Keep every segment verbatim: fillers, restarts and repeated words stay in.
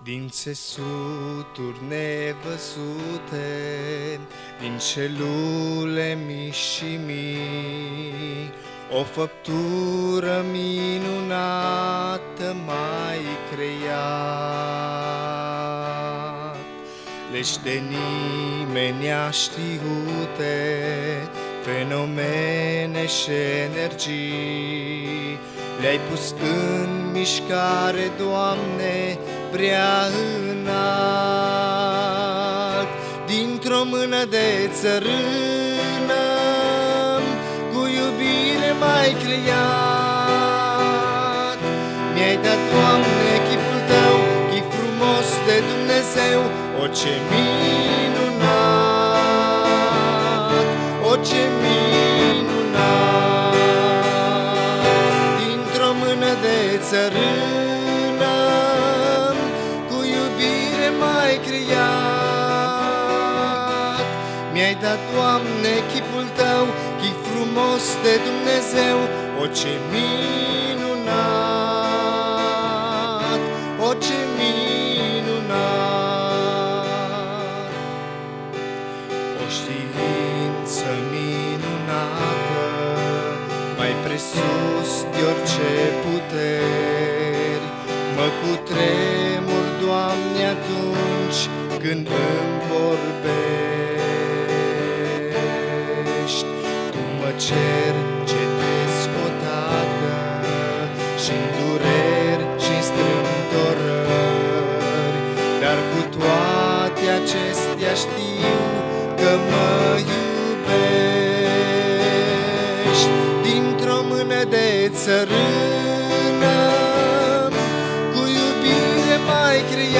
Din țesuturi nevăzute, din celule mici și mici, o făptură minunată mai creat. Legi de nimeni neștiute, fenomene și energii, le-ai pus în mișcare, Doamne, prea înalt. Dintr-o mână de țărână, cu iubire m-ai creat. Mi-ai dat, Doamne, chipul Tău, chip frumos de Dumnezeu. O, ce minunat, o, ce minunat. Dintr-o mână de țărână, cu iubire m-ai creat. Mi-ai dat, Doamne, chipul Tău, chip frumos de Dumnezeu. O, ce minunat, o, ce minunat. O știință minunată, mai presus de orice puteri, mă cutremur, Doamne, atunci când îmi vorbești. Tu mă cercetezi odată și-n dureri și-n strâmtorări, dar cu toate acestea știu că mă iubești. Dintr-o mână de țărână, cu iubire m-ai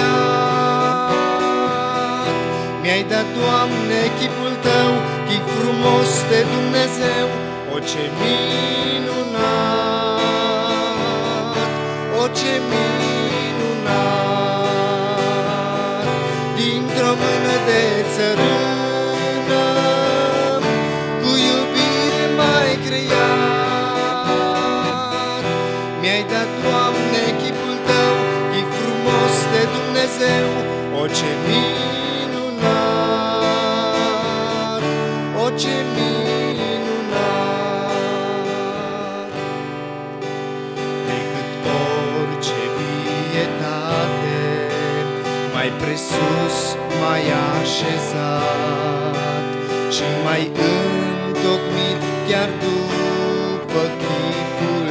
creat. Mi-ai dat, Doamne, chipul Tău, chip frumos de Dumnezeu. O, ce minunat, o, ce minunat. Dintr-o mână de țărână, cu iubire m-ai creat. Mi-ai dat, Doamne, chipul Tău, chip frumos de Dumnezeu. O, ce minunat, o, ce minunat. Decât orice pietate, mai presus mai așezat și mai întocmit chiar după chipul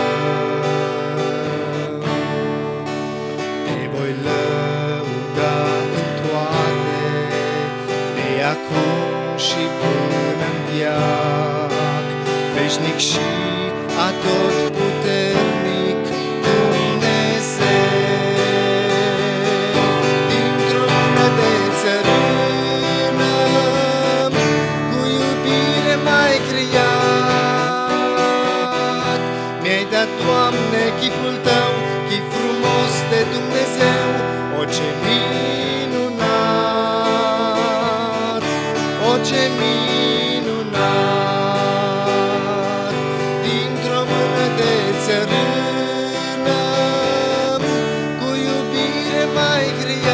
Tău. Te voi lăuda în toate, de acum și până-n veac, veșnic și atotputernic Dumnezeu. Dintr-o mână de țărână, cu iubire m-ai creat. Mi-ai dat, Doamne, chipul Tău, chip frumos de Dumnezeu. O, ce minunat, o, ce minunat. Dintr-o mână de țărână, cu iubire m-ai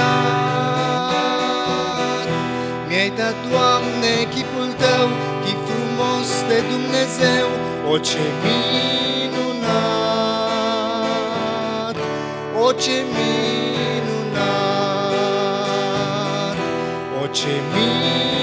creat. Mi-ai dat, Doamne, chipul Tău, chip frumos de Dumnezeu. O, ce minunat, o, ce minunat, o, ce minunat.